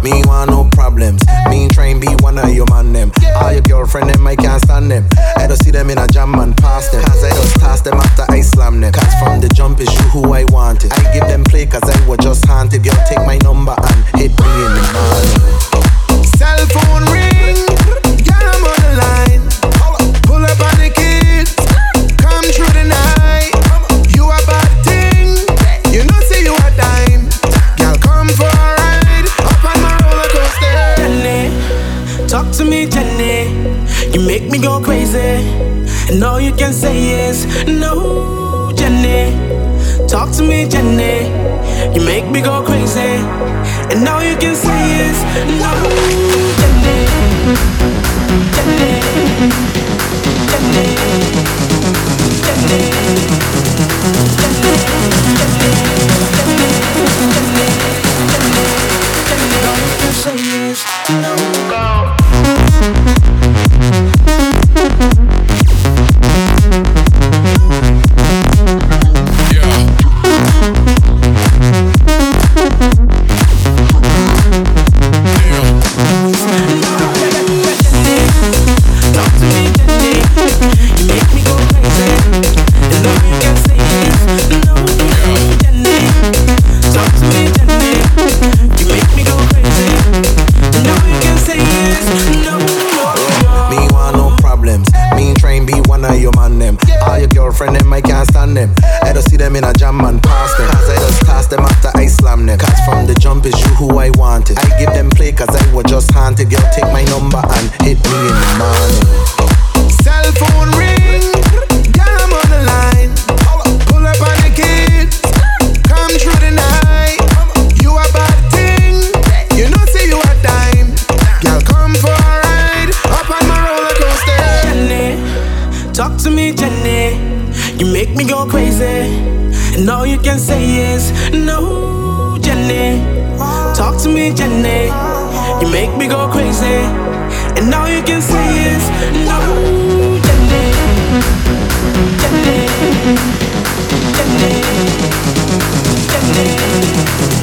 Me ain't want no problems. Me ain't try and be one of your man them. All your girlfriend them, I can't stand them. I don't see them in a jam and pass them. Cause I just toss them after I slam them. Cause from the jump is you who I wanted. I give them play cause I was just haunted. Girl, take my number and hit me in the morning. Cell phone ring, girl, I'm on the line. Pull up on the kids, come through the night. You a bad thing, you know say you a dime. Girl, come for a ride, up on my roller coaster. Jenny, talk to me, Jenny. You make me go crazy, and all you can say is no, Jenny. Talk to me, Jenny. You make me go crazy, and all you can say is no, Jenny. Jenny, Jenny, Jenny, Jenny, all you can say is no. Friend them, I can't stand them. I don't see them in a jam and pass them. Cause I just toss them after I slam them. Cause from the jump is you who I wanted. I give them play cause I was just haunted. Girl, take my number and hit me in the morning. Cell phone ring, girl, I'm on the line. Pull up on the kids, come through the night. You a bad thing, you know say you a dime. Girl, come for a ride, up on my roller coaster. Jenny, talk to me, Jenny. You make me go crazy, and all you can say is no, Jenny. Talk to me, Jenny. You make me go crazy, and all you can say is no, Jenny. Jenny, Jenny, Jenny, Jenny.